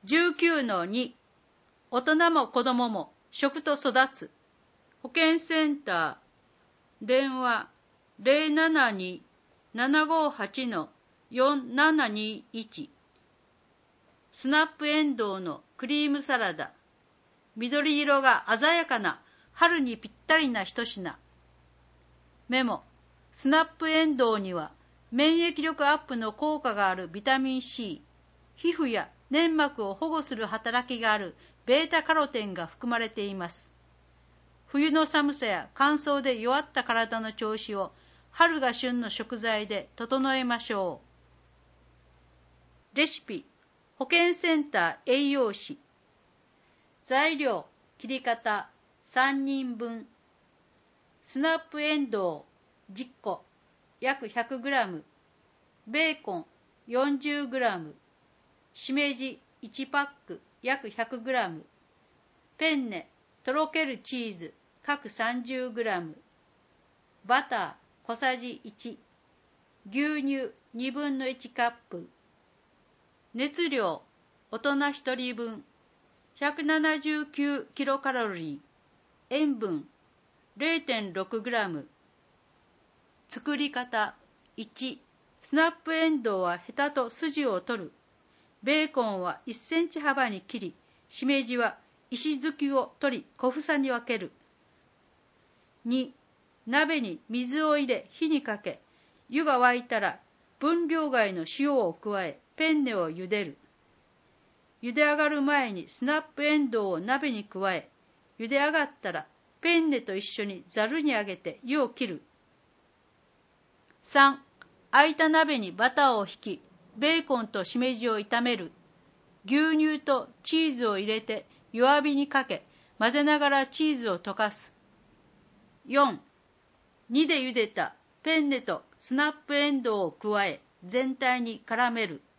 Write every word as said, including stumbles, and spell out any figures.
じゅうきゅうのに 大人も子供も食と育つ。保健センター電話 ゼロななに ななごはち よんななにいち。スナップエンドウのクリームサラダ。緑色が鮮やかな春にぴったりな一品。メモ。スナップエンドウには免疫力アップの効果があるビタミン C、皮膚や粘膜を保護する働きがあるベータカロテンが含まれています。冬の寒さや乾燥で弱った体の調子を春が旬の食材で整えましょう。レシピ、保健センター栄養士。材料、切り方、さんにんぶん。スナップエンドウじゅっこ、約 ひゃくグラム。ベーコン よんじゅうグラム。しめじいちパック、約 ひゃくグラム。ペンネ、とろけるチーズ、各 さんじゅうグラム。バター小さじいち。牛乳にぶんのいちカップ。熱量、大人ひとりぶん。ひゃくななじゅうきゅうキロカロリー。塩分 れいてんろくグラム。作り方いち。スナップエンドウはヘタと筋を取る。ベーコンはいっセンチ幅に切り、しめじは石突きを取り小房に分ける。に、鍋に水を入れ火にかけ、湯が沸いたら分量外の塩を加え、ペンネを茹でる。茹で上がる前にスナップエンドウを鍋に加え、茹で上がったらペンネと一緒にざるにあげて湯を切る。さん、空いた鍋にバターをひき、ベーコンとしめじを炒める。牛乳とチーズを入れて弱火にかけ、混ぜながらチーズを溶かす。よん、にで茹でたペンネとスナップエンドウを加え、全体に絡める。